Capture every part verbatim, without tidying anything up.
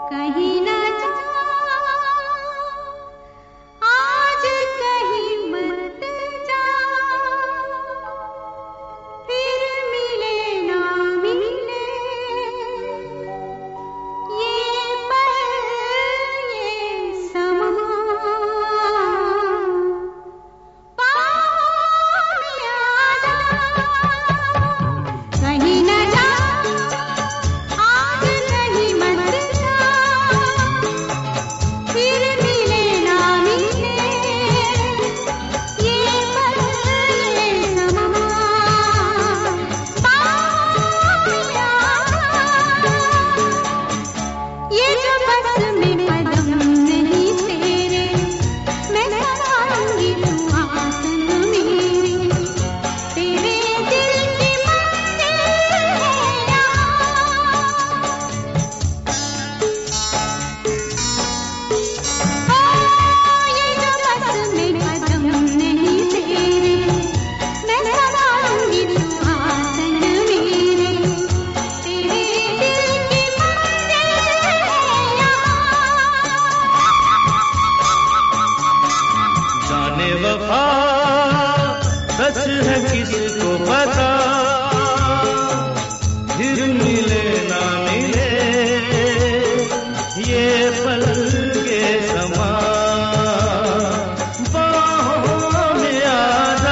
कहीं ना जा, आज कहीं मत जा, फिर मिले ना मिले ये पल ये समा, पाँव में आ जा, कहीं ना जा, आज कहीं मत जा, फिर मिले ना मिले ये पल ये समा, पाँव में आ जा, ये जो बस में कदम नहीं तेरे, मैं संभालूंगी तू आसन मेरे, तेरे दिल की मंजिल है यहाँ, ओ ये जो बस में कदम नहीं तेरे, मैं संभालूंगी तू आसन मेरे, तेरे दिल की मंजिल है यहाँ। जाने वफा सच है किसको पता, फिर मिले ना मिले ये पल के समा, बाहों में आ जा।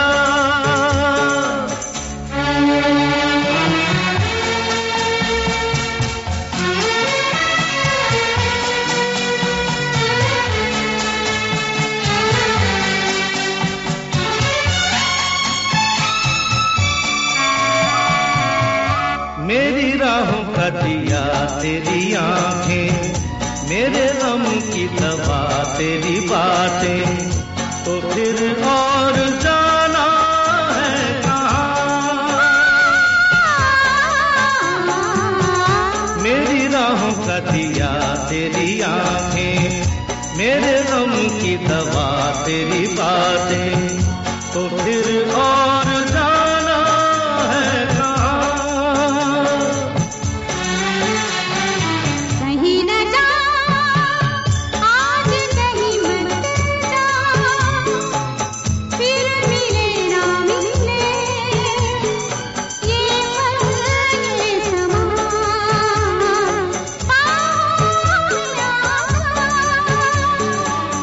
मेरी राहों का दिया तेरी आंखें, मेरे गम की दवा तेरी बातें, तो फिर और जाना है कहाँ। मेरी राहों का दिया तेरी आंखें, मेरे गम की दवा तेरी बातें, तो फिर और जाना है कहाँ। कहीं ना जा, आज कहीं मत जा, फिर मिले ना मिले ये पल ये समा, पाँव में आ जा।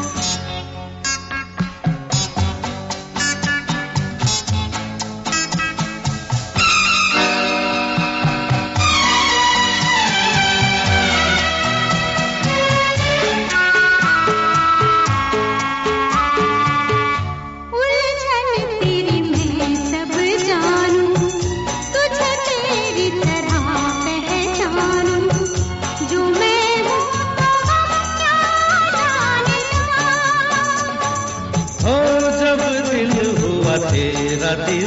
उलझन तेरी मैं सब जानूं, तुझे तेरी तरह पहचानूं, जो मैं हूँ तो हम क्या जाने, हो जब दिल हुआ तेरा दीवाना,